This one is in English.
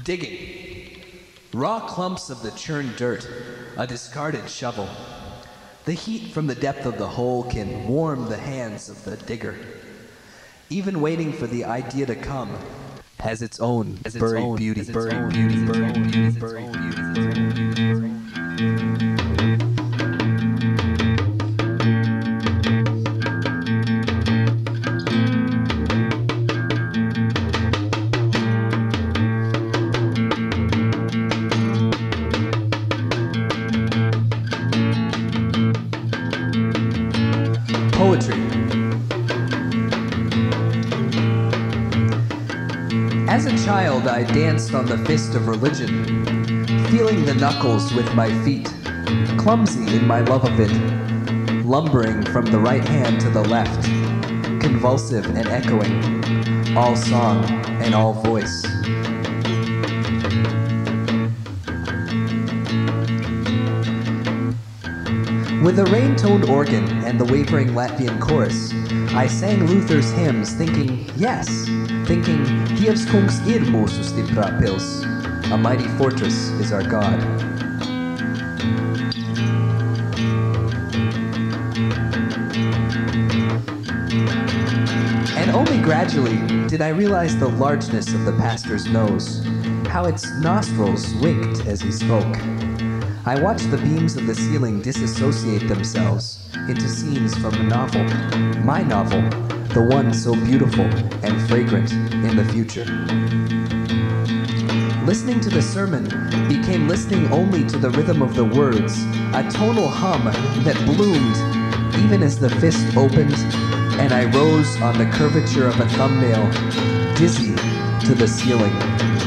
Digging. Raw clumps of the churned dirt, a discarded shovel. The heat from the depth of the hole can warm the hands of the digger. Even waiting for the idea to come has its own buried beauty. Poetry. As a child, I danced on the fist of religion, feeling the knuckles with my feet, clumsy in my love of it, lumbering from the right hand to the left, convulsive and echoing, all song and all voice. With a rain-toned organ and the wavering Latvian chorus, I sang Luther's hymns thinking, Dievs kungs ir mūsu stiprā pils, a mighty fortress is our God. And only gradually did I realize the largeness of the pastor's nose, how its nostrils winked as he spoke. I watched the beams of the ceiling disassociate themselves into scenes from a novel, my novel, the one so beautiful and fragrant in the future. Listening to the sermon became listening only to the rhythm of the words, a tonal hum that bloomed even as the fist opened and I rose on the curvature of a thumbnail, dizzy to the ceiling.